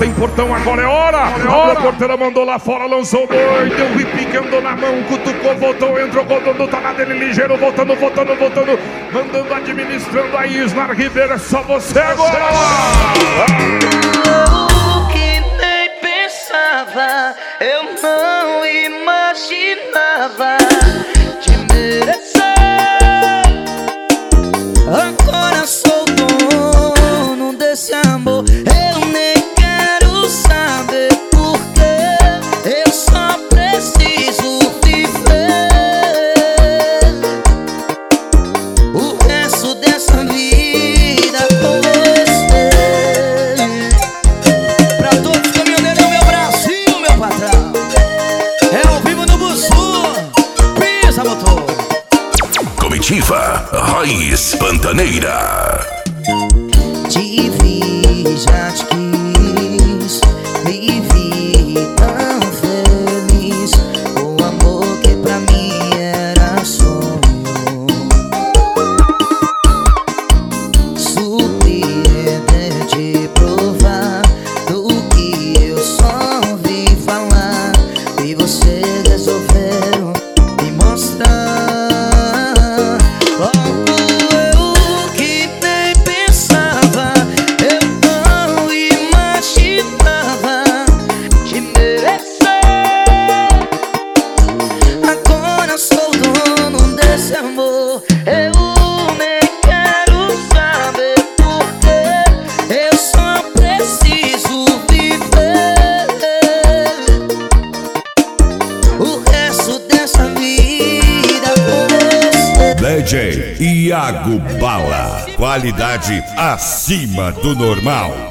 tem portão, agora é hora. A porteira mandou lá fora, lançou o boi, deu um repique, andou na mão, cutucou, voltou, entrou, rodando, tá lá dele ligeiro, voltando, mandando, administrando a Isnar Ribeiro, é só você agora. Eu que nem pensava, eu não imaginava te merecer. Agora sou dono desse amor, eu nem quero saber porquê. Eu só preciso viver o resto dessa vida com você. Pra todos os caminhoneiros, meu Brasil, meu patrão, é ao vivo no Bussu, pisa motor. Comitiva Raiz Pantaneira. Te vi, já te quis, me vi tão feliz. O amor que pra mim era sonho surpreendente, provar do que eu só ouvi falar. E você resolveu me mostrar. Amor, eu nem quero saber porquê. Eu só preciso viver o resto dessa vida com você. DJ Iago Bala, qualidade acima do normal.